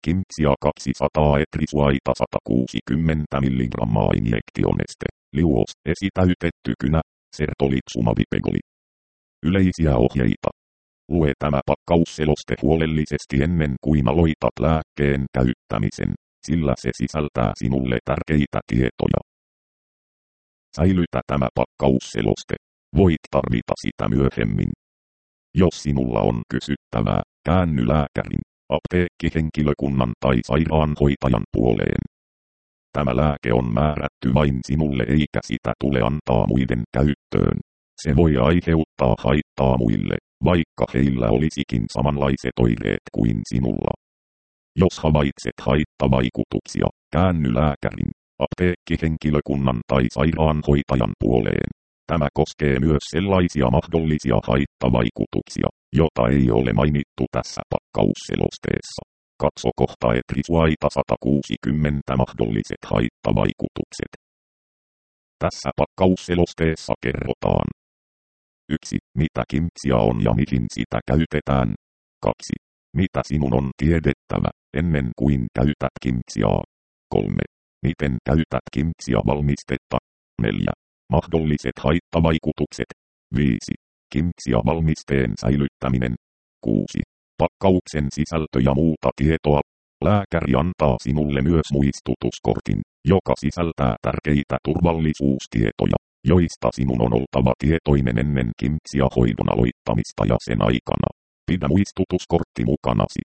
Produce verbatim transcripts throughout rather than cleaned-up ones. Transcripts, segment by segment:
Kimtsia kaksisataa etrisuaita sata kuusikymmentä milligrammaa injektioneste. Liuos esitäytetty kynä, sertolitsumabipegoli. Yleisiä ohjeita. Lue tämä pakkausseloste huolellisesti ennen kuin aloitat lääkkeen käyttämisen, sillä se sisältää sinulle tärkeitä tietoja. Säilytä tämä pakkausseloste. Voit tarvita sitä myöhemmin. Jos sinulla on kysyttävää, käänny lääkärin, apteekkihenkilökunnan tai sairaanhoitajan puoleen. Tämä lääke on määrätty vain sinulle eikä sitä tule antaa muiden käyttöön. Se voi aiheuttaa haittaa muille, vaikka heillä olisikin samanlaiset oireet kuin sinulla. Jos havaitset haittavaikutuksia, käänny lääkärin, apteekkihenkilökunnan tai sairaanhoitajan puoleen. Tämä koskee myös sellaisia mahdollisia haittavaikutuksia, jota ei ole mainittu tässä pakkausselosteessa. Katso kohta etrisuaita sata kuusikymmentä mahdolliset haittavaikutukset. Tässä pakkausselosteessa kerrotaan. yksi. Mitä kimtsia on ja mihin sitä käytetään. kaksi. Mitä sinun on tiedettävä, ennen kuin käytät kimtsiaa. kolme. Miten käytät kimtsia valmistetta. neljä. Mahdolliset haittavaikutukset. viisi. Kimtsia valmisteen säilyttäminen. kuusi. Pakkauksen sisältö ja muuta tietoa. Lääkäri antaa sinulle myös muistutuskortin, joka sisältää tärkeitä turvallisuustietoja, joista sinun on oltava tietoinen ennen kimtsia hoidon aloittamista ja sen aikana. Pidä muistutuskortti mukanasi.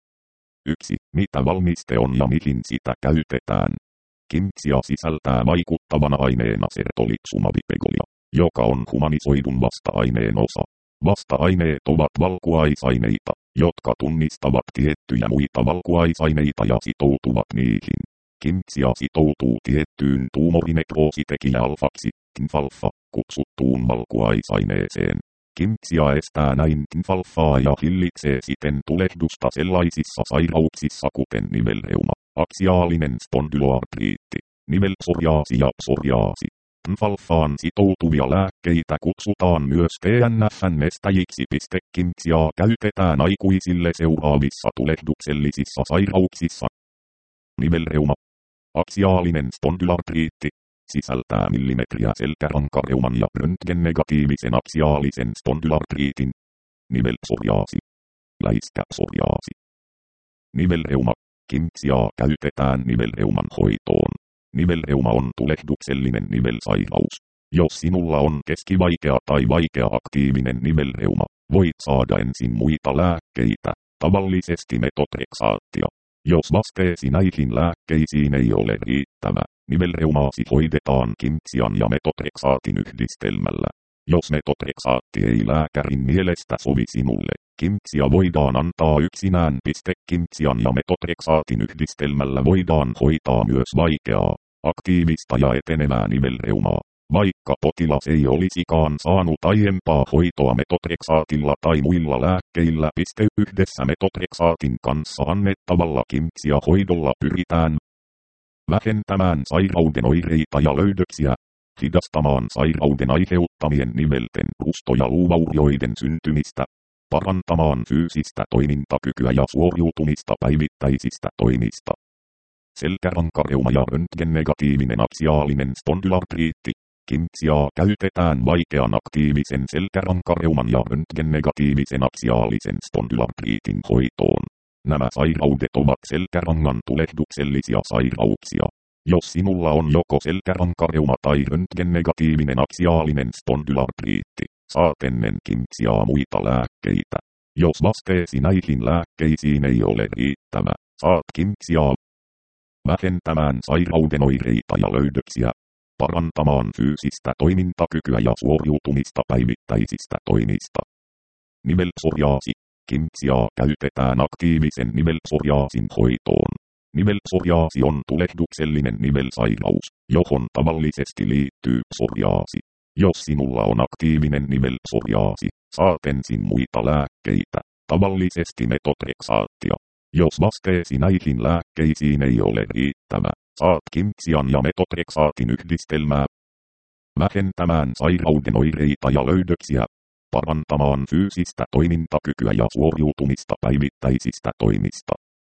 yksi. Mitä valmiste on ja mihin sitä käytetään. Kimtsia sisältää vaikuttavana aineena sertolitsumabipegolia, joka on humanisoidun vasta-aineen osa. Vasta-aineet ovat valkuaisaineita, jotka tunnistavat tiettyjä muita valkuaisaineita ja sitoutuvat niihin. Kimtsia sitoutuu tiettyyn tuumorinekrositekijä alfaksi, tinfalfa, kutsuttuun valkuaisaineeseen. Kimtsia estää näin tinfalfaa ja hillitsee siten tulehdusta sellaisissa sairauksissa kuten nivelreuma, aksiaalinen spondyloartriitti, nivelpsoriaasi ja psoriaasi. Tinfalfaan sitoutuvia lääkkeitä kutsutaan myös T N F:n estäjiksi. Kimtsiaa käytetään aikuisille seuraavissa tulehduksellisissa sairauksissa. Nivelreuma. Aksiaalinen spondylartriitti. Sisältää millimetriä selkärankareuman ja röntgennegatiivisen aksiaalisen spondylartriitin. Nivelpsoriaasi. Läiskäpsoriaasi. Nivelreuma. Kimtsiaa käytetään nivelreuman hoitoon. Nivelreuma on tulehduksellinen nivelsairaus. Jos sinulla on keskivaikea tai vaikea aktiivinen nivelreuma, voit saada ensin muita lääkkeitä, tavallisesti metotreksaattia. Jos vasteesi näihin lääkkeisiin ei ole riittävä, nivelreumaasi hoidetaan kimtsian ja metotreksaatin yhdistelmällä. Jos metotreksaatti ei lääkärin mielestä sovi sinulle, kimtsia voidaan antaa yksinään. Kimtsian ja metotreksaatin yhdistelmällä voidaan hoitaa myös vaikeaa, aktiivista ja etenevää nivelreumaa, vaikka potilas ei olisikaan saanut aiempaa hoitoa metotreksaatilla tai muilla lääkkeillä. Yhdessä metotreksaatin kanssa annettavalla kimtsia hoidolla pyritään vähentämään sairauden oireita ja löydöksiä, hidastamaan sairauden aiheuttamien nivelten rusto- ja luuvaurioiden syntymistä, parantamaan fyysistä toimintakykyä ja suoriutumista päivittäisistä toimista. Selkärankareuma ja röntgennegatiivinen aksiaalinen spondylartriitti. Kimtsiaa käytetään vaikean aktiivisen selkärankareuman ja röntgennegatiivisen aksiaalisen spondylartriitin hoitoon. Nämä sairaudet ovat selkärangan tulehduksellisia sairauksia. Jos sinulla on joko selkärankareuma tai röntgennegatiivinen aksiaalinen spondylartriitti, saat ennen kimtsiaa muita lääkkeitä. Jos vasteesi näihin lääkkeisiin ei ole riittävä, saat kimtsiaa vähentämään sairauden oireita ja löydöksiä, parantamaan fyysistä toimintakykyä ja suoriutumista päivittäisistä toimista. Nivelpsoriaasi. Kimtsiaa käytetään aktiivisen nivelpsoriaasin hoitoon. Nivelpsoriaasi on tulehduksellinen nivelsairaus, johon tavallisesti liittyy psoriaasi. Jos sinulla on aktiivinen nivelpsoriaasi, saat ensin muita lääkkeitä, tavallisesti metotreksaattia. Jos vasteesi näihin lääkkeisiin ei ole riittävä, saat kimtsian ja metotreksaatin yhdistelmää vähentämään sairauden oireita ja löydöksiä, parantamaan fyysistä toimintakykyä ja suoriutumista päivittäisistä toimista.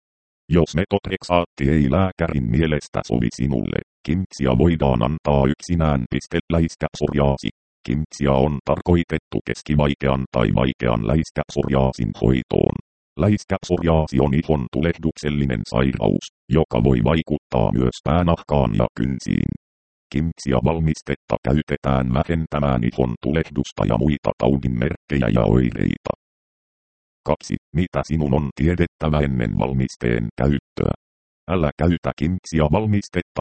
Jos metotreksaatti ei lääkärin mielestä sovi sinulle, kimtsia voidaan antaa yksinään pistellä läiskäpsoriaasi. Kimtsia on tarkoitettu keskivaikean tai vaikean läiskäpsoriaasin hoitoon. Läiskäpsoriaasi on ihon tulehduksellinen sairaus, joka voi vaikuttaa myös päänahkaan ja kynsiin. Kimtsia-valmistetta käytetään vähentämään ihon tulehdusta ja muita taudin merkkejä ja oireita. kaksi. Mitä sinun on tiedettävä ennen valmisteen käyttöä? Älä käytä kimtsia-valmistetta.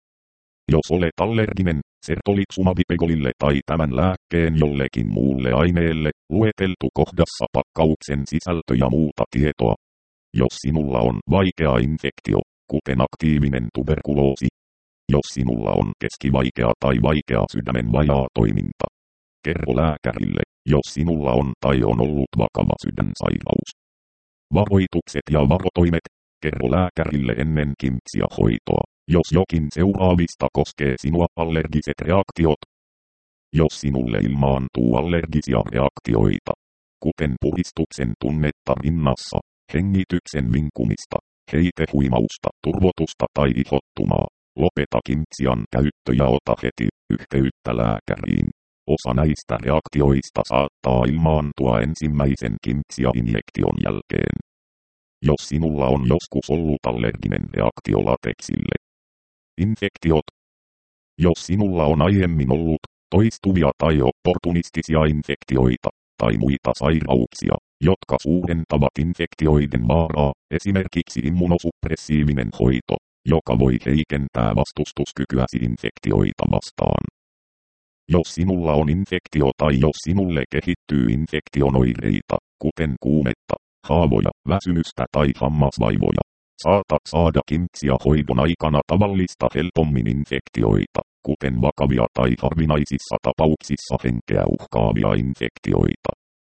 Jos olet allerginen sertolitsumabipegolille tai tämän lääkkeen jollekin muulle aineelle, lueteltu kohdassa pakkauksen sisältö ja muuta tietoa. Jos sinulla on vaikea infektio, kuten aktiivinen tuberkuloosi. Jos sinulla on keskivaikea tai vaikea sydämen vajaatoiminta. Kerro lääkärille, jos sinulla on tai on ollut vakava sydänsairaus. Varoitukset ja varotoimet. Kerro lääkärille ennen kimtsia-hoitoa, jos jokin seuraavista koskee sinua: allergiset reaktiot. Jos sinulle ilmaantuu allergisia reaktioita, kuten puristuksen tunnetta rinnassa, hengityksen vinkumista, heitehuimausta, turvotusta tai ihottumaa, lopeta kimtsian käyttö ja ota heti yhteyttä lääkäriin. Osa näistä reaktioista saattaa ilmaantua ensimmäisen kimtsia-injektion jälkeen. Jos sinulla on joskus ollut allerginen reaktio lateksille. Infektiot. Jos sinulla on aiemmin ollut toistuvia tai opportunistisia infektioita tai muita sairauksia, jotka suurentavat infektioiden vaaraa, esimerkiksi immunosuppressiivinen hoito, joka voi heikentää vastustuskykyäsi infektioita vastaan. Jos sinulla on infektio tai jos sinulle kehittyy infektion oireita, kuten kuumetta, haavoja, väsymystä tai hammasvaivoja, saatat saada kimtsia-hoidon aikana tavallista helpommin infektioita, kuten vakavia tai harvinaisissa tapauksissa henkeä uhkaavia infektioita.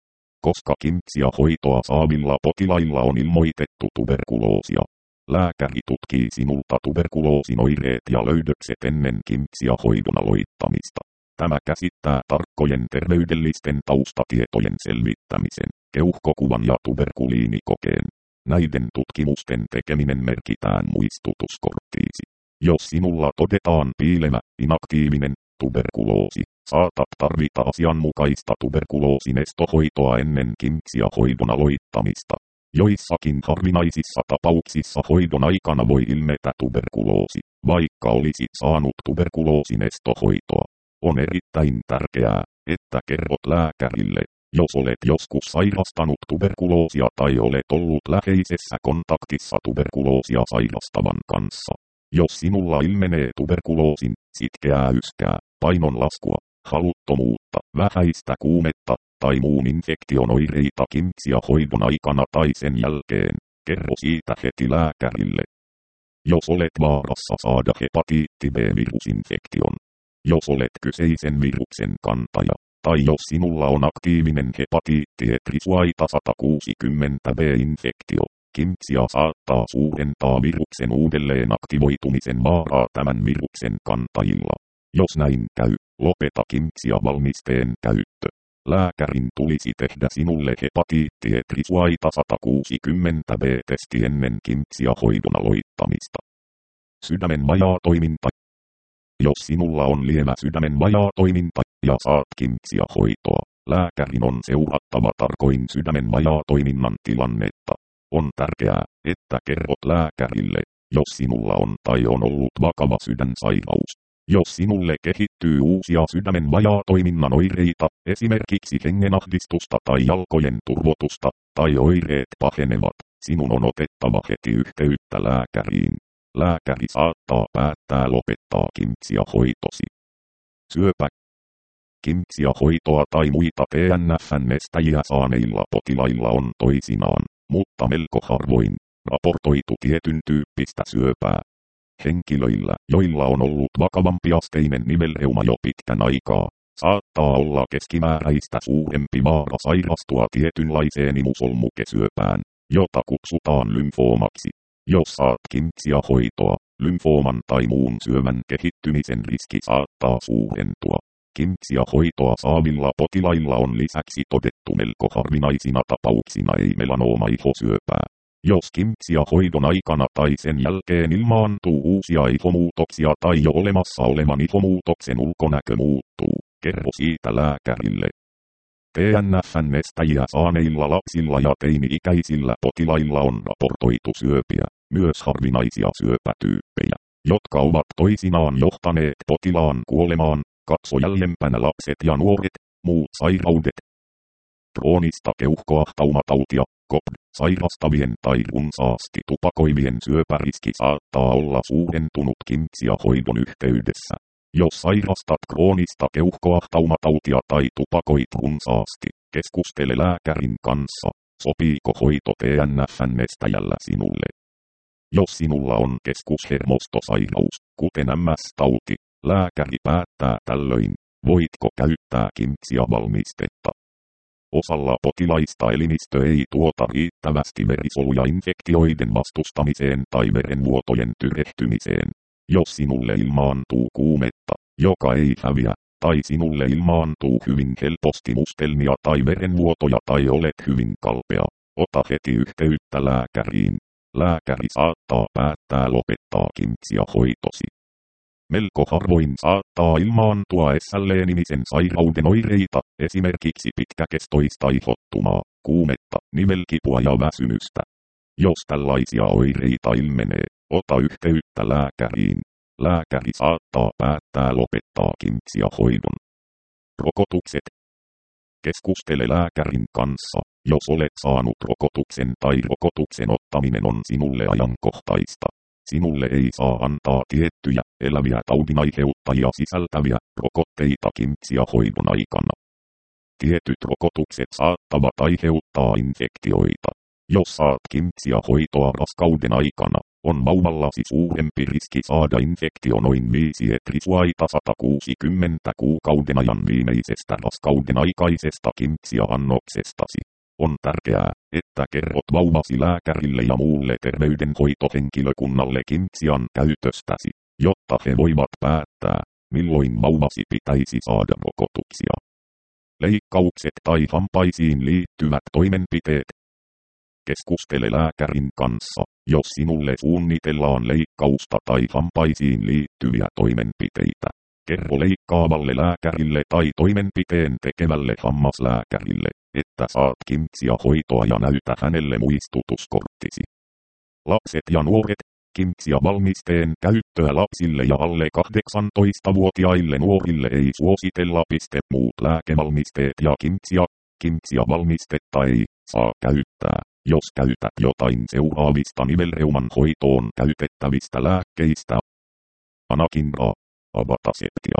Koska kimtsia-hoitoa saavilla potilailla on ilmoitettu tuberkuloosia, lääkäri tutkii sinulta tuberkuloosin oireet ja löydökset ennen kimtsia-hoidon aloittamista. Tämä käsittää tarkkojen terveydellisten taustatietojen selvittämisen, keuhkokuvan ja tuberkuliinikokeen. Näiden tutkimusten tekeminen merkitään muistutuskorttiisi. Jos sinulla todetaan piilevä, inaktiivinen tuberkuloosi, saatat tarvita asianmukaista tuberkuloosin estohoitoa ennen kimtsia-hoidon aloittamista. Joissakin harvinaisissa tapauksissa hoidon aikana voi ilmetä tuberkuloosi, vaikka olisit saanut tuberkuloosin estohoitoa. On erittäin tärkeää, että kerrot lääkärille, jos olet joskus sairastanut tuberkuloosia tai olet ollut läheisessä kontaktissa tuberkuloosia sairastavan kanssa. Jos sinulla ilmenee tuberkuloosin, sitkeää yskää, painonlaskua, haluttomuutta, vähäistä kuumetta tai muun infektion oireita kimtsia-hoidon aikana tai sen jälkeen, kerro siitä heti lääkärille. Jos olet vaarassa saada hepatiitti B-virusinfektion. Jos olet kyseisen viruksen kantaja, tai jos sinulla on aktiivinen hepatiitti Erythroita sata kuusikymmentä B-infektio, kimtsia saattaa suurentaa viruksen uudelleen aktivoitumisen vaaraa tämän viruksen kantajilla. Jos näin käy, lopeta kimtsia-valmisteen käyttö. Lääkärin tulisi tehdä sinulle hepatiitti Erythroita sata kuusikymmentä B-testi ennen kimtsia-hoidon aloittamista. Sydämen vajaatoiminta. Jos sinulla on lievä sydämen vajaatoiminta ja saat kimtsia-hoitoa, lääkärin on seurattava tarkoin sydämen vajaatoiminnan tilannetta. On tärkeää, että kerrot lääkärille, jos sinulla on tai on ollut vakava sydänsairaus. Jos sinulle kehittyy uusia sydämen vajaatoiminnan oireita, esimerkiksi hengenahdistusta tai jalkojen turvotusta, tai oireet pahenevat, sinun on otettava heti yhteyttä lääkäriin. Lääkäri saattaa päättää lopettaa kimtsia-hoitosi. Syöpä. Kimtsia-hoitoa tai muita T N F:n-estäjiä saaneilla potilailla on toisinaan, mutta melko harvoin, raportoitu tietyn tyyppistä syöpää. Henkilöillä, joilla on ollut vakavampiasteinen nivelreuma jo pitkän aikaa, saattaa olla keskimääräistä suurempi vaara sairastua tietynlaiseen imusolmukesyöpään, jota kutsutaan lymfoomaksi. Jos saat kimtsia-hoitoa, lymfooman tai muun syövän kehittymisen riski saattaa suurentua. Kimtsia-hoitoa saavilla potilailla on lisäksi todettu melko harvinaisina tapauksina ei-melanoomaihhosyöpää. Jos kimtsia hoidon aikana tai sen jälkeen ilmaantuu uusia ihomuutoksia tai jo olemassa olevan ihomuutoksen ulkonäkö muuttuu, kerro siitä lääkärille. T N F:n estäjiä saaneilla lapsilla ja teini-ikäisillä potilailla on raportoitu syöpiä, myös harvinaisia syöpätyyppejä, jotka ovat toisinaan johtaneet potilaan kuolemaan. Katso jäljempänä lapset ja nuoret, muut sairaudet. Kroonista keuhkoahtaumatautia, C O P D-sairastavien tai runsaasti tupakoivien syöpäriski saattaa olla suurentunut kimtsia-hoidon yhteydessä. Jos sairastat kroonista keuhkoahtaumatautia tai tupakoit runsaasti, keskustele lääkärin kanssa, sopiiko hoito T N F:n estäjällä sinulle. Jos sinulla on keskushermostosairaus, kuten M S-tauti, lääkäri päättää tällöin, voitko käyttää kimtsia-valmistetta. Osalla potilaista elimistö ei tuota riittävästi verisoluja infektioiden vastustamiseen tai verenvuotojen tyrehtymiseen. Jos sinulle ilmaantuu kuumetta, joka ei häviä, tai sinulle ilmaantuu hyvin helposti mustelmia tai verenvuotoja tai olet hyvin kalpea, ota heti yhteyttä lääkäriin. Lääkäri saattaa päättää lopettaa kimtsia-hoitosi. Melko harvoin saattaa ilmaantua S L-nimisen sairauden oireita, esimerkiksi pitkäkestoista ihottumaa, kuumetta, nivelkipua ja väsymystä. Jos tällaisia oireita ilmenee, ota yhteyttä lääkäriin. Lääkäri saattaa päättää lopettaa kimtsia-hoidon. Rokotukset. Keskustele lääkärin kanssa, jos olet saanut rokotuksen tai rokotuksen ottaminen on sinulle ajankohtaista. Sinulle ei saa antaa tiettyjä, eläviä taudinaiheuttajia sisältäviä rokotteita kimtsia-hoidon aikana. Tietyt rokotukset saattavat aiheuttaa infektioita. Jos saat kimtsia-hoitoa raskauden aikana, on vauvallasi suurempi riski saada infektio noin viisi etrisuaita sata kuusikymmentä kuukauden ajan viimeisestä raskauden aikaisesta kimtsia-annoksestasi. On tärkeää, että kerrot vauvasi lääkärille ja muulle terveydenhoitohenkilökunnalle kimtsian käytöstäsi, jotta he voivat päättää, milloin vauvasi pitäisi saada rokotuksia. Leikkaukset tai hampaisiin liittyvät toimenpiteet. Keskustele lääkärin kanssa, jos sinulle suunnitellaan leikkausta tai hampaisiin liittyviä toimenpiteitä. Kerro leikkaavalle lääkärille tai toimenpiteen tekevälle hammaslääkärille, että saat kimtsia-hoitoa ja näytä hänelle muistutuskorttisi. Lapset ja nuoret. Kimtsia-valmisteen käyttöä lapsille ja alle kahdeksantoistavuotiaille nuorille ei suositella. Piste muut lääkevalmisteet ja kimtsia. Kimtsia-valmistetta ei saa käyttää, jos käytät jotain seuraavista nivelreuman hoitoon käytettävistä lääkkeistä. Anakinraa. Avataseptia.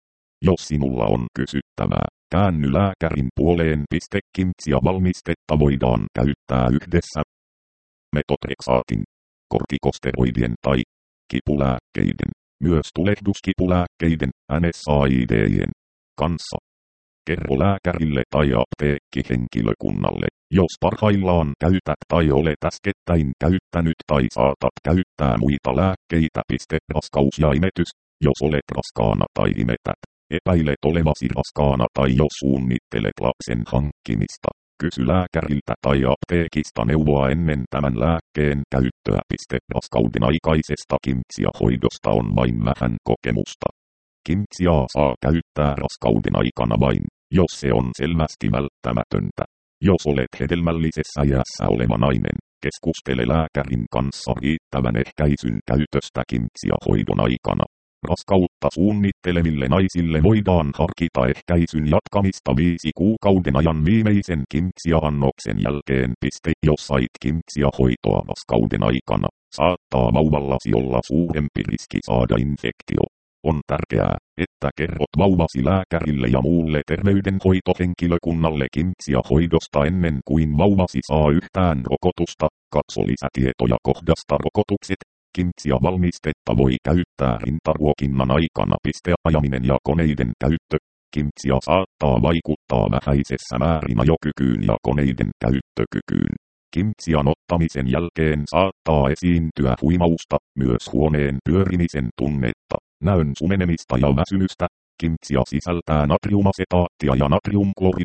Jos sinulla on kysyttävää, käänny lääkärin puoleen. Kimtsia-valmistetta voidaan käyttää yhdessä metotreksaatin, kortikosteroidien tai kipulääkkeiden, myös tulehduskipulääkkeiden, N S A I D:ien kanssa. Kerro lääkärille tai apteekkihenkilökunnalle, jos parhaillaan käytät tai olet äskettäin käyttänyt tai saatat käyttää muita lääkkeitä. Raskaus ja imetys. Jos olet raskaana tai imetät, epäilet olevasi raskaana tai jos suunnittelet lapsen hankkimista, kysy lääkäriltä tai apteekista neuvoa ennen tämän lääkkeen käyttöä. Raskauden aikaisesta kimtsia-hoidosta on vain vähän kokemusta. Kimtsiaa saa käyttää raskauden aikana vain, jos se on selvästi välttämätöntä. Jos olet hedelmällisessä iässä oleva nainen, keskustele lääkärin kanssa riittävän ehkäisyn käytöstä kimtsia-hoidon aikana. Raskautta suunnitteleville naisille voidaan harkita ehkäisyn jatkamista viisi kuukauden ajan viimeisen kimtsia-annoksen jälkeen. Jos sait kimtsia-hoitoa raskauden aikana, saattaa vauvallasi olla suurempi riski saada infektio. On tärkeää, että kerrot vauvasi lääkärille ja muulle terveydenhoitohenkilökunnalle kimtsia-hoidosta ennen kuin vauvasi saa yhtään rokotusta. Katso lisätietoja kohdasta rokotukset. Kimtsia-valmistetta voi käyttää rintaruokinnan aikana. Ajaminen ja koneiden käyttö. Kimtsia saattaa vaikuttaa vähäisessä määrin ajokykyyn ja koneiden käyttökykyyn. Kimtsian ottamisen jälkeen saattaa esiintyä huimausta, myös huoneen pyörimisen tunnetta, näön sumenemista ja väsymystä. Kimtsia sisältää natriumasetaattia ja natriumkloridia.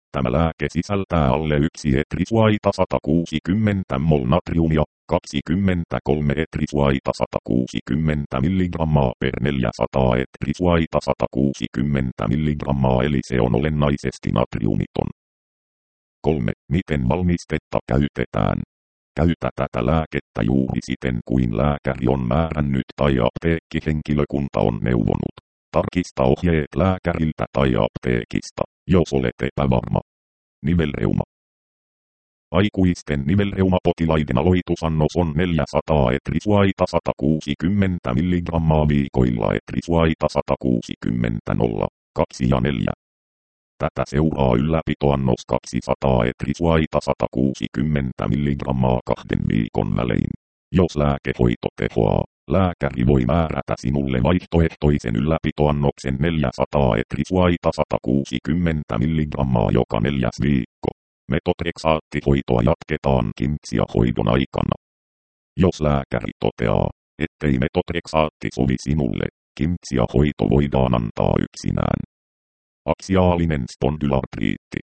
Tämä lääke sisältää alle yksi etrisuaita sata kuusikymmentä mol natriumia, kaksikymmentäkolme etrisuaita sata kuusikymmentä milligrammaa per neljäsataa etrisuaita sata kuusikymmentä milligrammaa eli se on olennaisesti natriumiton. kolme. Miten valmistetta käytetään? Käytä tätä lääkettä juuri siten kuin lääkäri on määrännyt tai apteekkihenkilökunta on neuvonut. Tarkista ohjeet lääkäriltä tai apteekista, jos olet epävarma. Nivelreuma. Aikuisten nivelreumapotilaiden aloitusannos on neljäsataa etrisuaita sata kuusikymmentä milligrammaa viikoilla etrisuaita sata kuusikymmentä nolla kaksi ja neljä. Tätä seuraa ylläpitoannos kaksisataa etrisuaita sata kuusikymmentä milligrammaa kahden viikon välein. Jos lääkehoito tehoaa, lääkäri voi määrätä sinulle vaihtoehtoisen ylläpitoannoksen neljäsataa etrisuaita sata kuusikymmentä milligrammaa joka neljäs viikko. Metotreksaattihoitoa jatketaan kimtsiahoidon aikana. Jos lääkäri toteaa, ettei metotreksaatti sovi sinulle, kimtsiahoito voidaan antaa yksinään. Aksiaalinen spondylartriitti.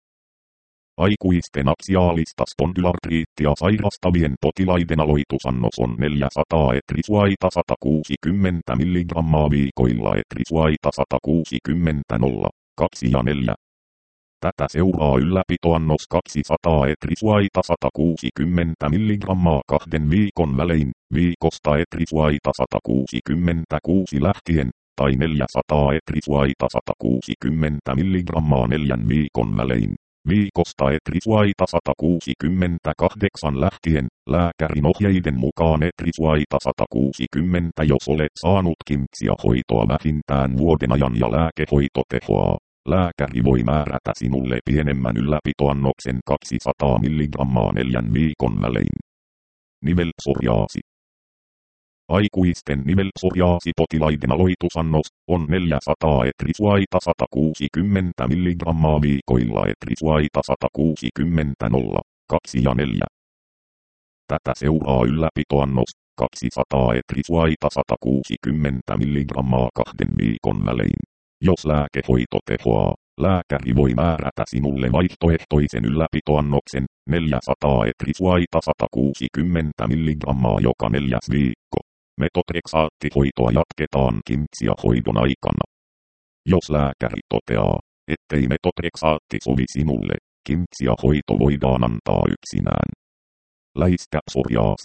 Aikuisten aksiaalista spondylartriittia sairastavien potilaiden aloitusannos on neljäsataa etrisuaita sata kuusikymmentä milligrammaa viikoilla etrisuaita sata kuusikymmentä nolla kaksi ja neljä. Tätä seuraa ylläpitoannos kaksisataa etrisuaita sata kuusikymmentä milligrammaa kahden viikon välein, viikosta etrisuaita sata kuusikymmentäkuusi lähtien, tai neljäsataa etrisuaita sata kuusikymmentä milligrammaa neljän viikon välein, viikosta etrisuaita sata kuusikymmentäkahdeksan lähtien, lääkärin ohjeiden mukaan etrisuaita sata kuusikymmentä jos olet saanut kimtsiahoitoa vähintään vuoden ajan ja lääkehoito tehoaa. Lääkäri voi määrätä sinulle pienemmän ylläpitoannoksen kaksisataa milligrammaa neljän viikon välein. Nivelpsoriaasi. Aikuisten nivelpsoriaasipotilaiden aloitusannos on neljäsataa etrisuaita sata kuusikymmentä milligrammaa viikoilla etrisuaita sata kuusikymmentä nolla kaksi ja neljä. Tätä seuraa ylläpitoannos kaksisataa etrisuaita sata kuusikymmentä milligrammaa kahden viikon välein. Jos lääkehoito tehoaa, lääkäri voi määrätä sinulle vaihtoehtoisen ylläpitoannoksen neljäsataa etrisuaita sata kuusikymmentä milligrammaa joka neljäs viikko. Metotreksaattihoitoa jatketaan kimtsiahoidon aikana. Jos lääkäri toteaa, ettei metotreksaatti sovi sinulle, kimtsiahoito voidaan antaa yksinään. Läiskäpsoriaasi.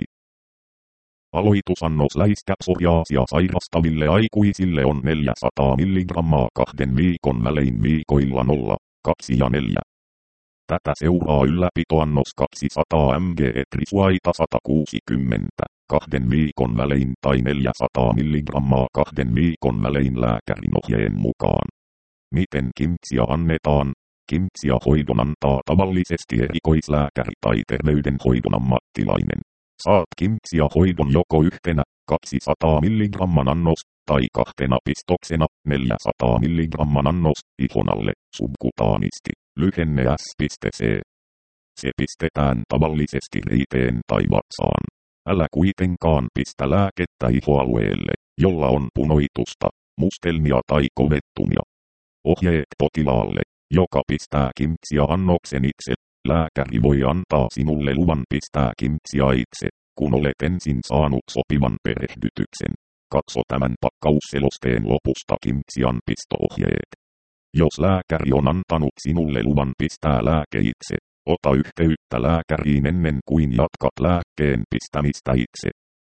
Aloitusannos läiskäpsoriaasia sairastaville aikuisille on neljäsataa milligrammaa kahden viikon välein viikoilla nolla kaksi ja neljä. Tätä seuraa ylläpitoannos kaksisataa milligrammaa etrisuaita sata kuusikymmentä, kahden viikon välein tai neljäsataa milligrammaa kahden viikon välein lääkärin ohjeen mukaan. Miten kimtsia annetaan? Kimtsiahoidon antaa tavallisesti erikoislääkäri tai terveydenhoidon ammattilainen. Saat kimtsiahoidon joko yhtenä, kaksisataa milligramman annos, tai kahtena pistoksena, neljäsataa milligramman annos, ihon alle, subkutaanisti, lyhenne S.C. Se pistetään tavallisesti riiteen tai vatsaan. Älä kuitenkaan pistä lääkettä ihoalueelle, jolla on punoitusta, mustelmia tai kovettumia. Ohjeet potilaalle, joka pistää kimtsiaannoksen itse. Lääkäri voi antaa sinulle luvan pistää kimtsia itse, kun olet ensin saanut sopivan perehdytyksen. Katso tämän pakkausselosteen lopusta kimtsian pisto-ohjeet. Jos lääkäri on antanut sinulle luvan pistää lääke itse, ota yhteyttä lääkäriin ennen kuin jatkat lääkkeen pistämistä itse.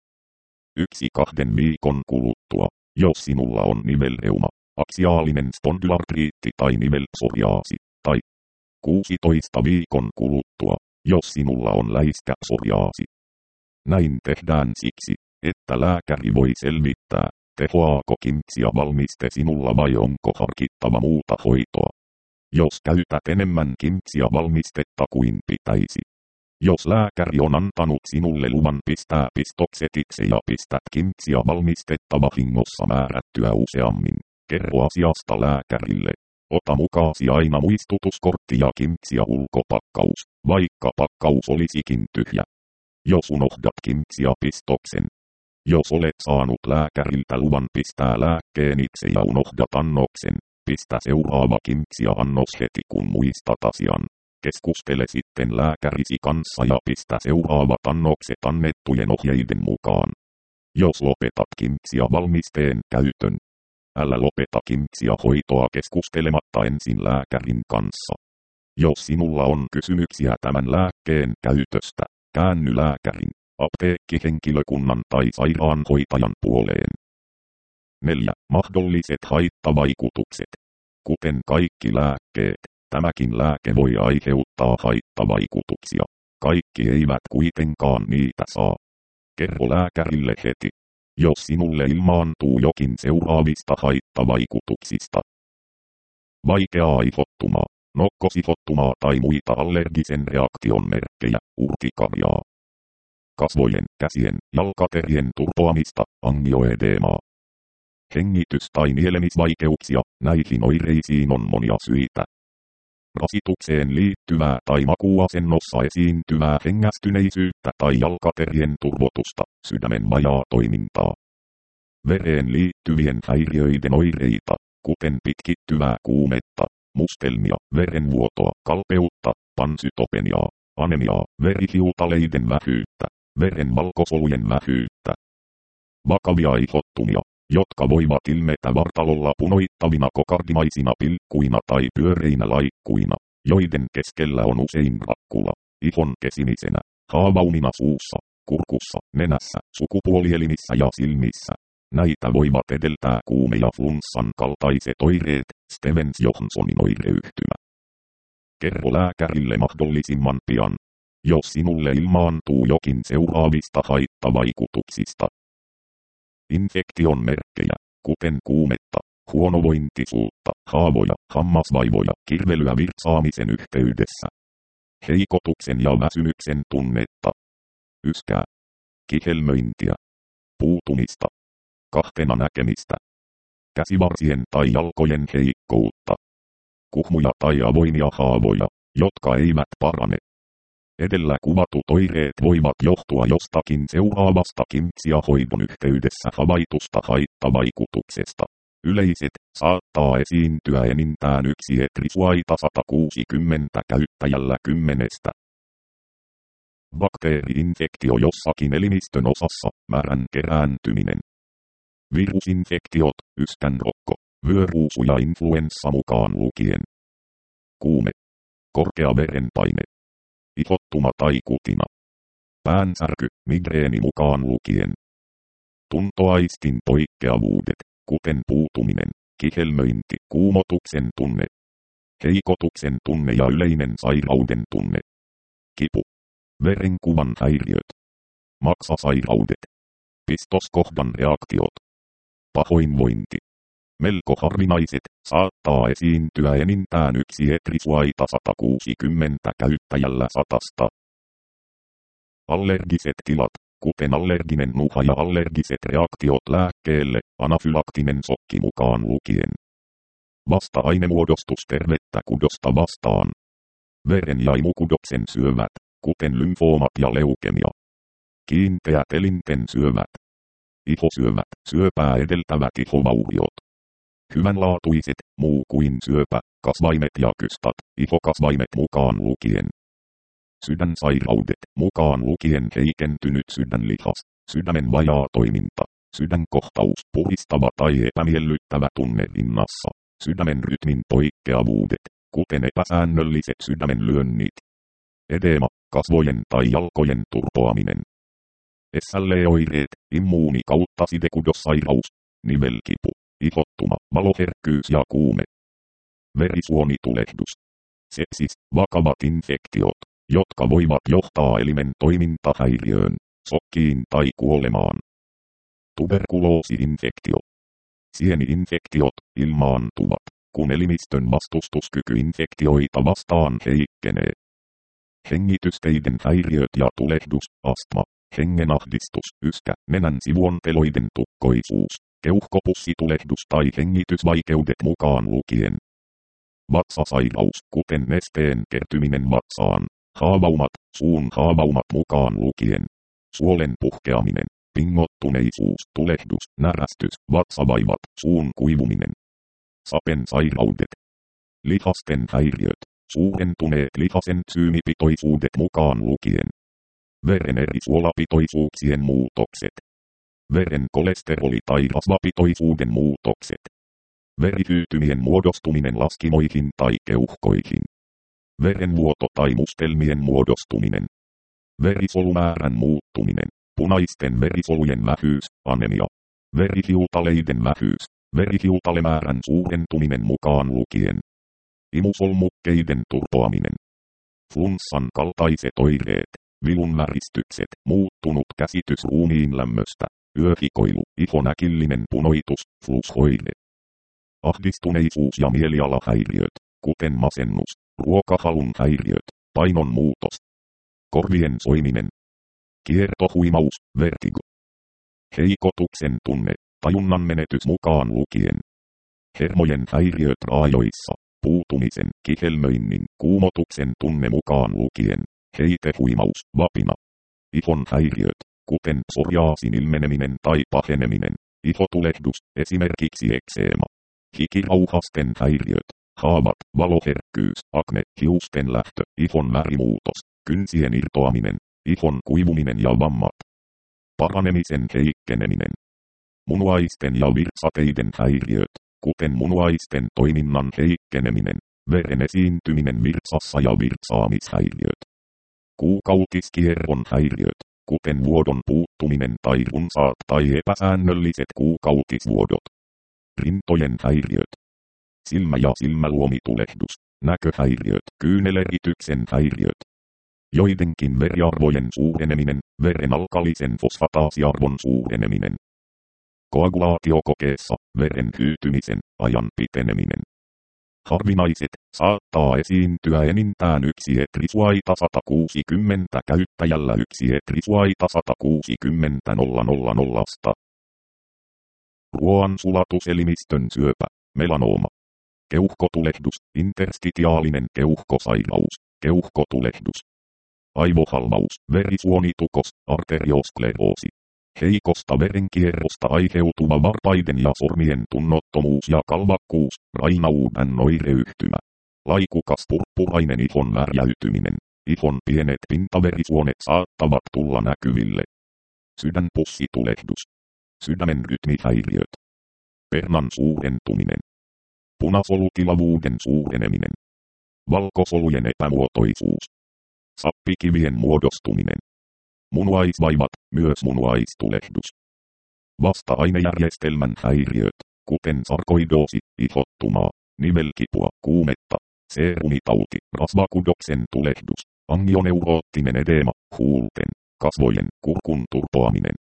Yksi kahden viikon kuluttua, jos sinulla on nivelreuma, aksiaalinen spondylartriitti tai nivelpsoriaasi, tai kuusitoista viikon kuluttua, jos sinulla on läiskäpsoriaasi. Näin tehdään siksi, että lääkäri voi selvittää, tehoaako kimtsia-valmiste sinulla vai onko harkittava muuta hoitoa. Jos käytät enemmän kimtsia-valmistetta kuin pitäisi. Jos lääkäri on antanut sinulle luvan pistää pistokset itse ja pistät kimtsia-valmistetta vahingossa määrättyä useammin, kerro asiasta lääkärille. Ota mukaasi aina muistutuskortti ja kimtsia ulkopakkaus, vaikka pakkaus olisikin tyhjä. Jos unohdat kimtsia pistoksen. Jos olet saanut lääkäriltä luvan pistää lääkkeen itse ja unohdat annoksen, Pistä seuraava kimsia-annos heti kun muistat asian. Keskustele sitten lääkärisi kanssa ja pistä seuraavat annokset annettujen ohjeiden mukaan. Jos lopetat kimsia-valmisteen käytön, älä lopeta kimsia-hoitoa keskustelematta ensin lääkärin kanssa. Jos sinulla on kysymyksiä tämän lääkkeen käytöstä, käänny lääkärin, apteekkihenkilökunnan tai sairaanhoitajan puoleen. neljä. Mahdolliset haittavaikutukset. Kuten kaikki lääkkeet, tämäkin lääke voi aiheuttaa haittavaikutuksia. Kaikki eivät kuitenkaan niitä saa. Kerro lääkärille heti, jos sinulle ilmaantuu jokin seuraavista haittavaikutuksista. Vaikeaa ihottumaa, nokkosihottumaa tai muita allergisen reaktion merkkejä, urtikariaa. Kasvojen, käsien, jalkaterien turpoamista, angioedemaa. Hengitys- tai nielemisvaikeuksia, näihin oireisiin on monia syitä. Rasitukseen liittyvää tai makuasennossa esiintyvää hengästyneisyyttä tai jalkaterien turvotusta, sydämen vajaa toimintaa. Vereen liittyvien häiriöiden oireita, kuten pitkittyvää kuumetta, mustelmia, verenvuotoa, kalpeutta, pansytopeniaa, anemiaa, verihiutaleiden vähyyttä, veren valkosolujen vähyyttä. Vakavia ihottumia, jotka voivat ilmetä vartalolla punoittavina kokardimaisina pilkkuina tai pyöreinä laikkuina, joiden keskellä on usein rakkula, ihon kesimisenä, haavaumina suussa, kurkussa, nenässä, sukupuolielimissä ja silmissä. Näitä voivat edeltää kuume- ja flunssan kaltaiset oireet, Stevens-Johnsonin oireyhtymä. Kerro lääkärille mahdollisimman pian, jos sinulle ilmaantuu jokin seuraavista haittavaikutuksista. Infektion merkkejä, kuten kuumetta, huonovointisuutta, haavoja, hammasvaivoja, kirvelyä virtsaamisen yhteydessä. Heikotuksen ja väsymyksen tunnetta. Yskää. Kihelmöintiä. Puutumista. Kahtena näkemistä. Käsivarsien tai jalkojen heikkoutta. Kuhmuja tai avoimia haavoja, jotka eivät parane. Edellä kuvatut oireet voivat johtua jostakin seuraavasta kimsia-hoidon yhteydessä havaitusta haittavaikutuksesta. Yleiset, saattaa esiintyä enintään yksi etrisuaita sata kuusikymmentä käyttäjällä kymmenestä. Bakteeri-infektio jossakin elimistön osassa, märän kerääntyminen. Virusinfektiot, yskänrokko, vyöruusu ja influenssa mukaan lukien. Kuume. Korkea verenpaine. Ihottuma tai kutina. Päänsärky, migreeni mukaan lukien. Tuntoaistin poikkeavuudet, kuten puutuminen, kihelmöinti, kuumotuksen tunne. Heikotuksen tunne ja yleinen sairauden tunne. Kipu. Verenkuvan häiriöt. Maksasairaudet. Pistoskohdan reaktiot. Pahoinvointi. Melko harvinaiset, saattaa esiintyä enintään yksi etrisuaita sata kuusikymmentä käyttäjällä satasta. Allergiset tilat, kuten allerginen nuha ja allergiset reaktiot lääkkeelle, anafylaktinen sokki mukaan lukien. Vasta-ainemuodostus tervettä kudosta vastaan. Veren- ja imukudoksen syövät, kuten lymfoomat ja leukemia. Kiinteät elinten syövät. Ihosyövät, syöpää edeltävät ihovauriot. Hyvänlaatuiset, muu kuin syöpä, kasvaimet ja kystat, ihokasvaimet mukaan lukien. Sydänsairaudet, mukaan lukien heikentynyt sydänlihas, sydämen vajaa toiminta, sydänkohtaus, puristava tai epämiellyttävä tunne rinnassa, sydämen rytmin poikkeavuudet, kuten epäsäännölliset sydämenlyönnit. Edema, kasvojen tai jalkojen turpoaminen. S L E-oireet, immuunikauttaside-kudossairaus, nivelkipu. Ihottuma, valoherkkyys ja kuume. Verisuonitulehdus. Sepsis, vakavat infektiot, jotka voivat johtaa elimen toimintahäiriöön, sokkiin tai kuolemaan. Tuberkuloosi-infektio. Sieni-infektiot ilmaantuvat, kun elimistön vastustuskyky infektioita vastaan heikkenee. Hengitysteiden häiriöt ja tulehdus, astma, hengenahdistus, yskä, nenän sivuonteloiden tukkoisuus. Keuhkopussitulehdus tai hengitysvaikeudet mukaan lukien. Vatsasairaus, kuten nesteen kertyminen vatsaan, haavaumat, suun haavaumat mukaan lukien. Suolen puhkeaminen, pingottuneisuus, tulehdus, närästys, vatsavaivat, suun kuivuminen. Sapen sairaudet. Lihasten häiriöt. Suurentuneet lihasen syymipitoisuudet mukaan lukien. Veren eri suolapitoisuuksien muutokset. Veren kolesteroli- tai rasvapitoisuuden muutokset. Verihyytymien muodostuminen laskimoihin tai keuhkoihin. Verenvuoto tai mustelmien muodostuminen. Verisolumäärän muuttuminen. Punaisten verisolujen vähyys, anemia. Verihiutaleiden vähyys. Verihiutalemäärän suurentuminen mukaan lukien. Imusolmukkeiden turpoaminen. Flunssan kaltaiset oireet. Vilunväristykset, muuttunut käsitys ruumiin lämmöstä. Yöhikoilu, ihonäkillinen punoitus, flushoire. Ahdistuneisuus ja mielialahäiriöt, kuten masennus, ruokahalun häiriöt, painon muutos. Korvien soiminen. Kiertohuimaus, vertigo. Heikotuksen tunne, tajunnan menetys mukaan lukien. Hermojen häiriöt raajoissa, puutumisen, kihelmöinnin, kuumotuksen tunne mukaan lukien. Heitehuimaus, vapina. Ihon häiriöt, kuten psoriaasin ilmeneminen tai paheneminen. Ihotulehdus, esimerkiksi ekseema. Hikirauhasten häiriöt, haavat, valoherkkyys, akne, hiusten lähtö, ihon värimuutos, kynsien irtoaminen, ihon kuivuminen ja vammat. Paranemisen heikkeneminen. Munuaisten ja virtsateiden häiriöt, kuten munuaisten toiminnan heikkeneminen, veren esiintyminen virtsassa ja virtsaamishäiriöt. Kuukautiskierron häiriöt, kuten vuodon puuttuminen tai runsaat tai epäsäännölliset kuukautisvuodot. Rintojen häiriöt. Silmä- ja silmäluomitulehdus, näköhäiriöt, kyynelerityksen häiriöt. Joidenkin veriarvojen suureneminen, veren alkalisen fosfataasiarvon suureneminen. Koagulaatiokokeessa, veren hyytymisen ajan piteneminen. Harvinaiset, saattaa esiintyä enintään yksi etrisuaita sata kuusikymmentä käyttäjällä yksi etrisuaita sata kuusikymmentä nolla nolla nolla. Ruoansulatus-elimistön syöpä, melanooma. Keuhkotulehdus, interstitiaalinen keuhkosairaus, keuhkotulehdus. Aivohalvaus, verisuonitukos, arterioskleroosi. Heikosta verenkierrosta aiheutuva varpaiden ja sormien tunnottomuus ja kalvakkuus, rainauden oireyhtymä. Laikukas purppurainen ihon värjäytyminen. Ihon pienet pintaverisuonet saattavat tulla näkyville. Sydänpussitulehdus. Sydämen rytmihäiriöt. Pernan suurentuminen. Punasolutilavuuden suureneminen. Valkosolujen epämuotoisuus. Sappikivien muodostuminen. Munuaisvaivat, myös munuaistulehdus. Vasta-ainejärjestelmän häiriöt, kuten sarkoidoosi, ihottumaa, nivelkipua, kuumetta, seerumitauti, rasvakudoksen tulehdus, angioneuroottinen edeema, huulten, kasvojen, kurkun turpoaminen.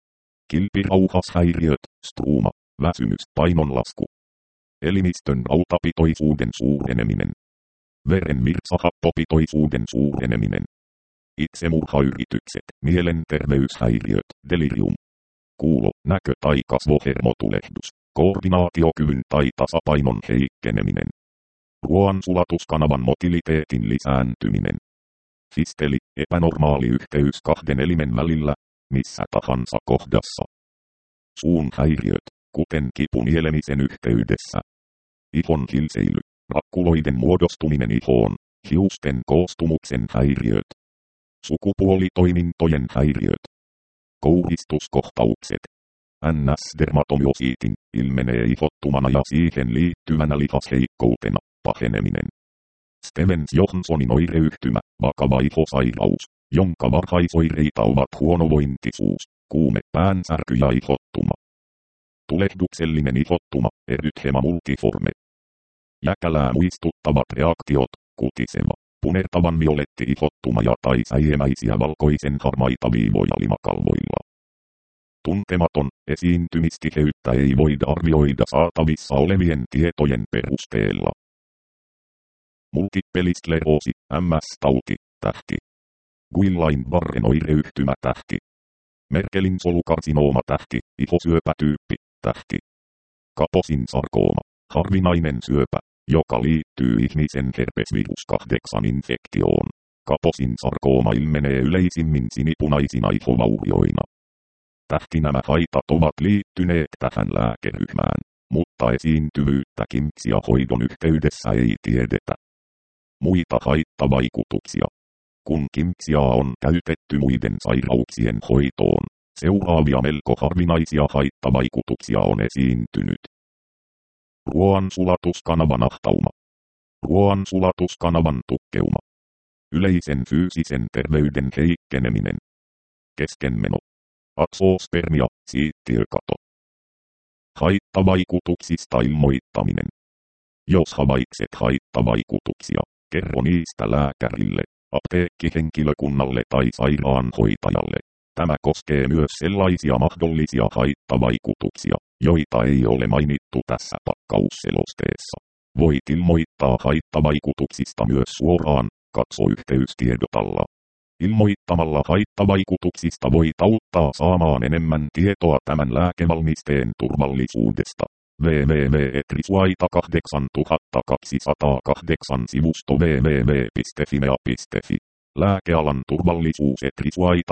Kilpirauhashäiriöt, struuma, väsymys, painonlasku. Elimistön rautapitoisuuden suureneminen. Veren virtsahappopitoisuuden suureneminen. Itsemurhayritykset, mielenterveyshäiriöt, delirium. Kuulo, näkö- tai kasvohermotulehdus, koordinaatiokyvyn tai tasapainon heikkeneminen. Ruoansulatuskanavan motiliteetin lisääntyminen. Fisteli, epänormaali yhteys kahden elimen välillä, missä tahansa kohdassa. Suun häiriöt, kuten kipu nielemisen yhteydessä. Ihon hilseily, rakkuloiden muodostuminen ihoon, hiusten koostumuksen häiriöt. Sukupuolitoimintojen häiriöt. Kouhistuskohtaukset. N S-dermatomyosiitin ilmenee ihottumana ja siihen liittyvänä lihasheikkoutena, paheneminen. Stevens-Johnsonin oireyhtymä, vakava ihosairaus, jonka varhaisoireita ovat huonovointisuus, kuume, päänsärky ja ihottuma. Tulehduksellinen ihottuma, erythema multiforme. Jäkälää muistuttavat reaktiot, kutisema, punertavan violetti ihottuma ja tai säiemäisiä valkoisen harmaita viivoja limakalvoilla. Tuntematon esiintymistiheyttä ei voida arvioida saatavissa olevien tietojen perusteella. Multipeliskleroosi, M S-tauti, tähti. Guillain-Barren oireyhtymä, tähti. Merkelin solukarsinooma, tähti, ihosyöpätyyppi, tähti. Kaposin sarkooma, harvinainen syöpä, joka liittyy ihmisen herpesvirus kahdeksan infektioon. Kaposin sarkooma ilmenee yleisimmin sinipunaisina ihovaurioina. Tähti nämä haitat ovat liittyneet tähän lääkeryhmään, mutta haittaesiintyvyyttä kimsia-hoidon yhteydessä ei tiedetä. Muita haittavaikutuksia. Kun kimsiaa on käytetty muiden sairauksien hoitoon, seuraavia melko harvinaisia haittavaikutuksia on esiintynyt. Ruoansulatuskanavan ahtauma. Ruoansulatuskanavan tukkeuma. Yleisen fyysisen terveyden heikkeneminen. Keskenmeno. Aksospermia, siittiökato. Haittavaikutuksista ilmoittaminen. Jos havaitset haittavaikutuksia, kerro niistä lääkärille, apteekkihenkilökunnalle tai sairaanhoitajalle. Tämä koskee myös sellaisia mahdollisia haittavaikutuksia, joita ei ole mainittu tässä pakkausselosteessa. Voit ilmoittaa haittavaikutuksista myös suoraan, katso yhteystiedot alla. Ilmoittamalla haittavaikutuksista voit auttaa saamaan enemmän tietoa tämän lääkevalmisteen turvallisuudesta. www piste trisuaita kahdeksantuhattakaksisataakahdeksan sivusto www piste fimea piste fi. Lääkealan turvallisuus Trisuaita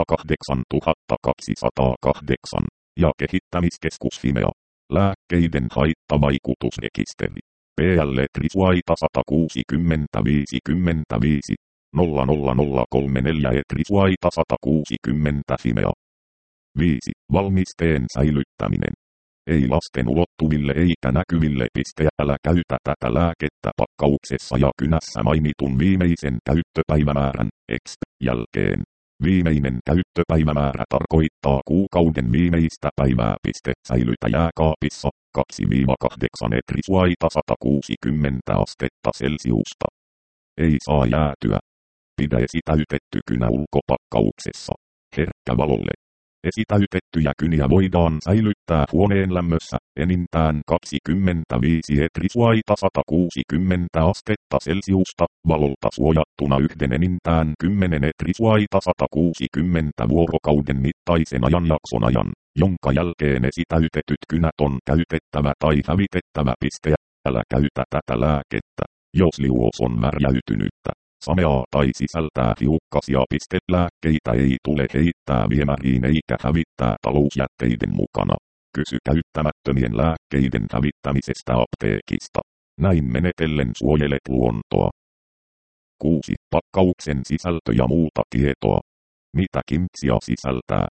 kahdeksantuhattakaksisataakahdeksan ja kehittämiskeskus Fimea. Lääkkeiden haittavaikutusrekisteri. P L Trisuaita sata kuusikymmentä viisikymmentäviisi nolla nolla nolla kolme neljä Trisuaita sata kuusikymmentä Fimea. viisi. Valmisteen säilyttäminen. Ei lasten ulottuville eikä näkyville. Älä käytä tätä lääkettä pakkauksessa ja kynässä mainitun viimeisen käyttöpäivämäärän X jälkeen. Viimeinen käyttöpäivämäärä tarkoittaa kuukauden viimeistä päivää. Säilytä jääkaapissa kaksi kahdeksan Trisuaita sata kuusikymmentä astetta Celsiusta. Ei saa jäätyä. Pidä esitäytetty kynä ulkopakkauksessa. Herkkä valolle. Esitäytettyjä kyniä voidaan säilyttää huoneen lämmössä enintään kaksikymmentäviisi Trisuaita sata kuusikymmentä astetta Celsiusta, valolta suojattuna yhden enintään kymmenen Trisuaita sata kuusikymmentä vuorokauden mittaisen ajanjakson ajan, jonka jälkeen esitäytetyt kynät on käytettävä tai hävitettävä. Älä käytä tätä lääkettä, jos liuos on märjäytynyttä, sameaa tai sisältää hiukkasia. Lääkkeitä ei tule heittää viemäriin eikä hävittää talousjätteiden mukana. Kysy käyttämättömien lääkkeiden hävittämisestä apteekista. Näin menetellen suojelet luontoa. kuusi. Pakkauksen sisältö ja muuta tietoa. Mitä kimsia sisältää?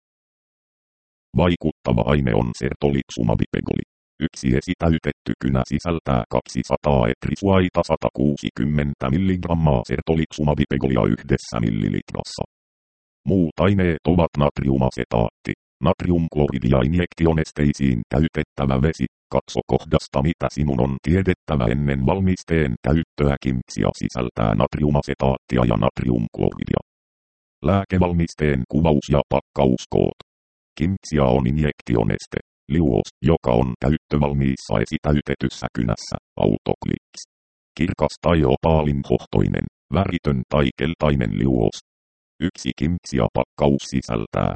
Vaikuttava aine on sertolixumabipegoli. Yksi esitäytetty kynä sisältää kaksisataa Trisuaita sata kuusikymmentä milligrammaa sertolixumabipegolia yhdessä millilitrassa. Muut aineet ovat natriumasetaatti, natriumkloridi ja injektionesteisiin käytettävä vesi. Katso kohdasta mitä sinun on tiedettävä ennen valmisteen käyttöä. Kimsia sisältää natriumasetaattia ja natriumkloridia. Lääkevalmisteen kuvaus ja pakkauskoot. Kimsia on injektioneste. Liuos, joka on käyttövalmiissa esitäytetyssä kynässä, autoklix. Kirkas tai opaalinhohtoinen, väritön tai keltainen liuos. Yksi kimsia-pakkaus sisältää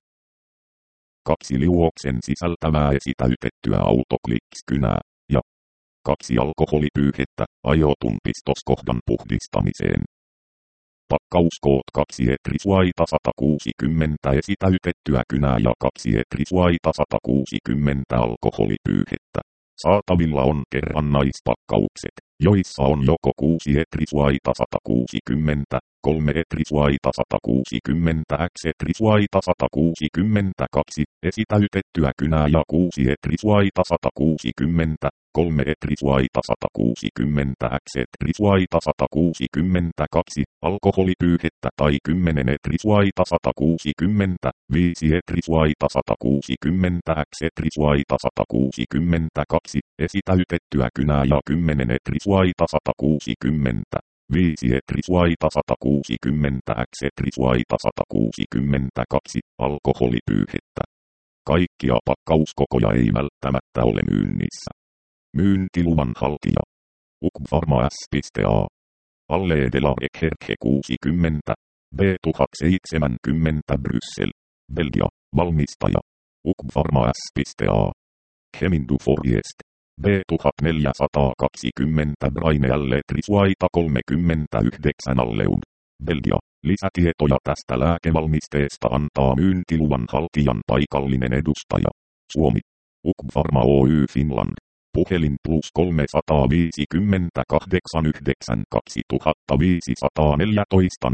kaksi liuoksen sisältävää esitäytettyä autoklix-kynää ja kaksi alkoholipyyhettä aiotun pistoskohdan puhdistamiseen. Pakkauskoot kaksi Trisuaita sata kuusikymmentä esitäytettyä kynää ja kaksi Trisuaita sata kuusikymmentä alkoholipyyhettä. Saatavilla on kerrannaispakkaukset, joissa on joko kuusi Trisuaita sata kuusikymmentä, kolme Trisuaita sata kuusikymmentä X Trisuaita sata kuusikymmentäkaksi esitäytettyä kynää ja kuusi Trisuaita sata kuusikymmentä, kolme Trisuaita sata kuusikymmentä X Trisuaita sata kuusikymmentäkaksi alkoholipyyhettä tai kymmenen Trisuaita sata kuusikymmentä, viisi Trisuaita sata kuusikymmentä X Trisuaita sata kuusikymmentäkaksi esitäytettyä kynää ja kymmenen Trisuaita sata kuusikymmentä. viisi Trisuaita sata kuusikymmentä X Trisuaita sata kuusikymmentäkaksi alkoholipyyhettä. Kaikkia pakkauskokoja ei välttämättä ole myynnissä. Myyntiluvan haltija. U K Pharma S.A. Alle Edelarek Herke kuusikymmentä, B tuhat seitsemänkymmentä Bryssel, Belgia, valmistaja. U K Pharma S.A. Chemindu Forest. B tuhat neljäsataakaksikymmentä Brainelle Trisuaita kolmekymmentäyhdeksän Alleud, Belgia. Lisätietoja tästä lääkevalmisteesta antaa myyntiluvan haltijan paikallinen edustaja. Suomi. U K Pharma Oy Finland. Puhelin plus kolmesataaviisikymmentäkahdeksan yhdeksän kaksituhattaviisisataaneljätoista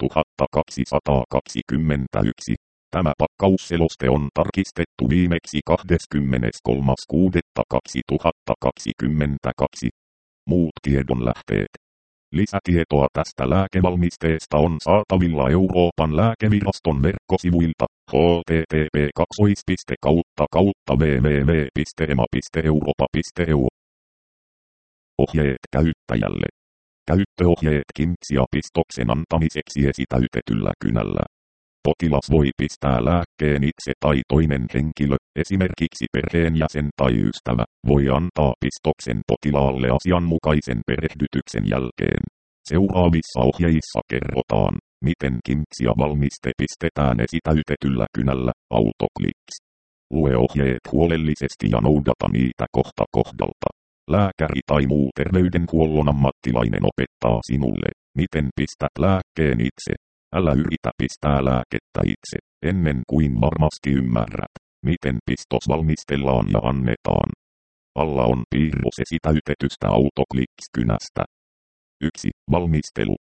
neljätuhattakaksisataakaksikymmentäyksi. Tämä pakkausseloste on tarkistettu viimeksi kahdeskymmeneskolmas kuudetta kaksituhattakaksikymmentäkaksi. Muut tiedonlähteet. Lisätietoa tästä lääkevalmisteesta on saatavilla Euroopan lääkeviraston verkkosivuilta h t t p kautta kautta w w w piste e m a piste europa piste e u. Ohjeet käyttäjälle. Käyttöohjeet Kymcia-pistoksen antamiseksi esitäytetyllä kynällä. Potilas voi pistää lääkkeen itse tai toinen henkilö, esimerkiksi perheenjäsen tai ystävä, voi antaa pistoksen potilaalle asianmukaisen perehdytyksen jälkeen. Seuraavissa ohjeissa kerrotaan, miten Kymcia-valmiste pistetään esitäytetyllä kynällä, autokliks. Lue ohjeet huolellisesti ja noudata niitä kohta kohdalta. Lääkäri tai muu terveydenhuollon ammattilainen opettaa sinulle, miten pistät lääkkeen itse. Älä yritä pistää lääkettä itse, ennen kuin varmasti ymmärrät, miten pistos valmistellaan ja annetaan. Alla on piirros esitäytetystä autokliks-kynästä. yksi. Valmistelut.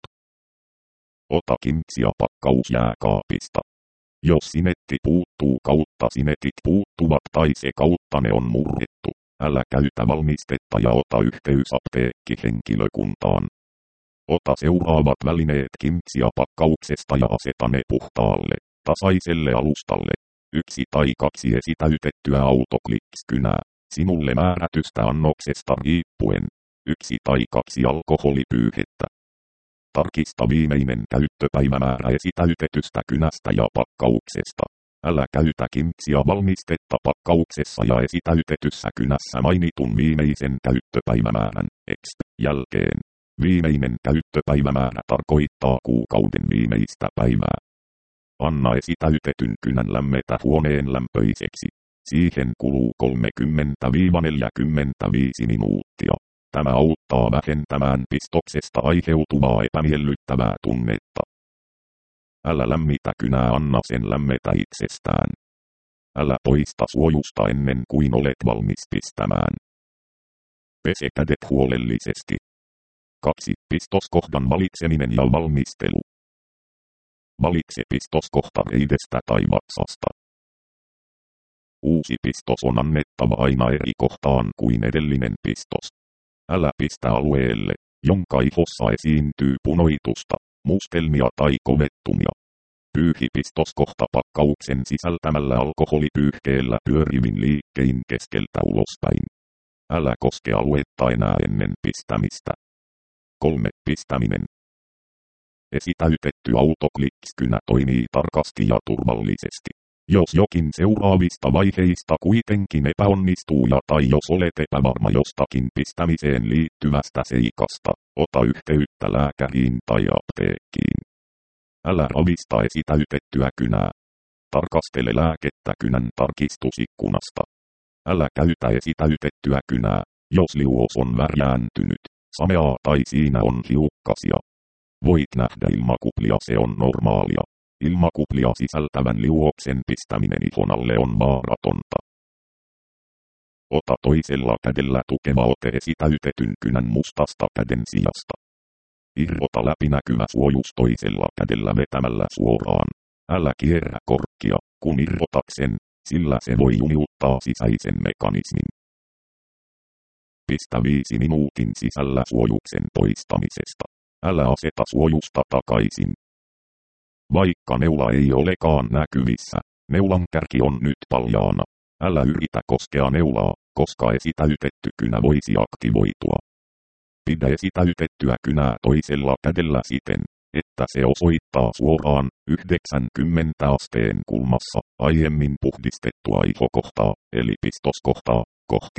Ota Kymcia-pakkaus jääkaapista. Jos sinetti puuttuu kautta sinetit puuttuvat tai se kautta ne on murrettu, älä käytä valmistetta ja ota yhteys apteekkihenkilökuntaan. Ota seuraavat välineet Kymcia-pakkauksesta ja aseta ne puhtaalle, tasaiselle alustalle. Yksi tai kaksi esitäytettyä autokliks-kynää, sinulle määrätystä annoksesta riippuen. Yksi tai kaksi alkoholipyyhettä. Tarkista viimeinen käyttöpäivämäärä esitäytetystä kynästä ja pakkauksesta. Älä käytä Kymcia-valmistetta pakkauksessa ja esitäytetyssä kynässä mainitun viimeisen käyttöpäivämäärän exp. jälkeen. Viimeinen käyttöpäivämäärä tarkoittaa kuukauden viimeistä päivää. Anna esitäytetyn kynän lämmetä huoneen lämpöiseksi. Siihen kuluu kolmekymmentä neljäkymmentäviisi minuuttia. Tämä auttaa vähentämään pistoksesta aiheutuvaa epämiellyttävää tunnetta. Älä lämmitä kynää, anna sen lämmetä itsestään. Älä poista suojusta ennen kuin olet valmis pistämään. Pese kädet huolellisesti. kaksi. Pistoskohdan valitseminen ja valmistelu. Valitse pistoskohta reidestä tai vatsasta. Uusi pistos on annettava aina eri kohtaan kuin edellinen pistos. Älä pistä alueelle, jonka ihossa esiintyy punoitusta, mustelmia tai kovettumia. Pyyhi pistoskohta pakkauksen sisältämällä alkoholipyyhkeellä pyörivin liikkein keskeltä ulospäin. Älä koske aluetta enää ennen pistämistä. kolme. Pistäminen. Esitäytetty autokliks-kynä toimii tarkasti ja turvallisesti. Jos jokin seuraavista vaiheista kuitenkin epäonnistuu ja tai jos olet epävarma jostakin pistämiseen liittyvästä seikasta, ota yhteyttä lääkäriin tai apteekkiin. Älä ravista esitäytettyä kynää. Tarkastele lääkettä kynän tarkistusikkunasta. Älä käytä esitäytettyä kynää, jos liuos on värjääntynyt, sameaa tai siinä on hiukkasia. Voit nähdä ilmakuplia, se on normaalia. Ilmakuplia sisältävän liuoksen pistäminen ihon alle on vaaratonta. Ota toisella kädellä tukeva ote esitäytetyn kynän mustasta käden sijasta. Irrota läpinäkyvä suojus toisella kädellä vetämällä suoraan. Älä kierrä korkkia, kun irrotat sen, sillä se voi jumiuttaa sisäisen mekanismin. Pistä viisi minuutin sisällä suojuksen poistamisesta. Älä aseta suojusta takaisin. Vaikka neula ei olekaan näkyvissä, neulan kärki on nyt paljaana. Älä yritä koskea neulaa, koska esitäytetty kynä voisi aktivoitua. Pidä esitäytettyä kynää toisella kädellä siten, että se osoittaa suoraan yhdeksänkymmentä asteen kulmassa aiemmin puhdistettua ihokohtaa, eli pistoskohtaa, kohti.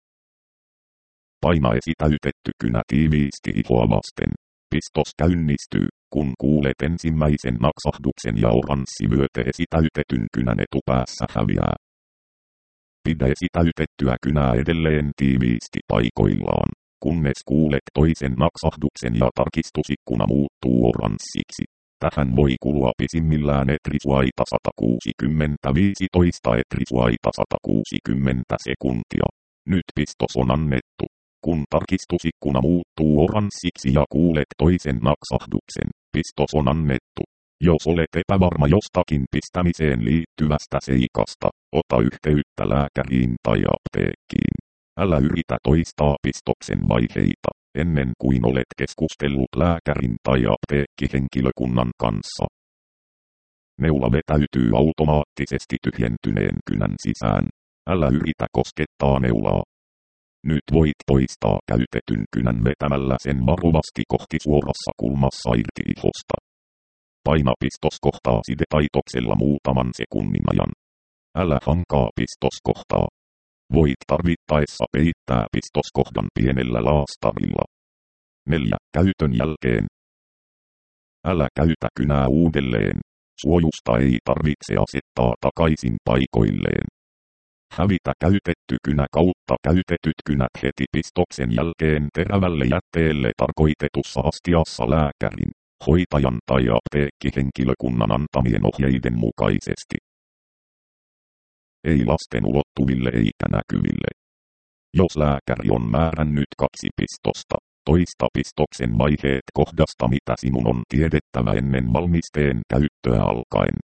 Paina esitäytetty kynä tiiviisti ihoa vasten. Pistos käynnistyy, kun kuulet ensimmäisen naksahduksen ja oranssi vyöte esitäytetyn kynän etupäässä häviää. Pidä esitäytettyä kynää edelleen tiiviisti paikoillaan, kunnes kuulet toisen naksahduksen ja tarkistusikkuna muuttuu oranssiksi. Tähän voi kulua pisimmillään etrisuaita sata kuusikymmentä viisitoista etrisuaita sata kuusikymmentä sekuntia. Nyt pistos on annettu. Kun tarkistusikkuna muuttuu oranssiksi ja kuulet toisen naksahduksen, pistos on annettu. Jos olet epävarma jostakin pistämiseen liittyvästä seikasta, ota yhteyttä lääkäriin tai apteekkiin. Älä yritä toistaa pistoksen vaiheita, ennen kuin olet keskustellut lääkärin tai apteekkihenkilökunnan kanssa. Neula vetäytyy automaattisesti tyhjentyneen kynän sisään. Älä yritä koskettaa neulaa. Nyt voit poistaa käytetyn kynän vetämällä sen varovasti kohti suorassa kulmassa irti ihosta. Paina pistoskohtaa sidetaitoksella muutaman sekunnin ajan. Älä hankaa pistoskohtaa. Voit tarvittaessa peittää pistoskohdan pienellä laastarilla. neljä. Käytön jälkeen. Älä käytä kynää uudelleen. Suojusta ei tarvitse asettaa takaisin paikoilleen. Hävitä käytetty kynä kautta käytetyt kynät heti pistoksen jälkeen terävälle jätteelle tarkoitetussa astiassa lääkärin, hoitajan tai apteekkihenkilökunnan antamien ohjeiden mukaisesti. Ei lasten ulottuville eikä näkyville. Jos lääkäri on määrännyt kaksi pistosta, toista pistoksen vaiheet kohdasta mitä sinun on tiedettävä ennen valmisteen käyttöä alkaen.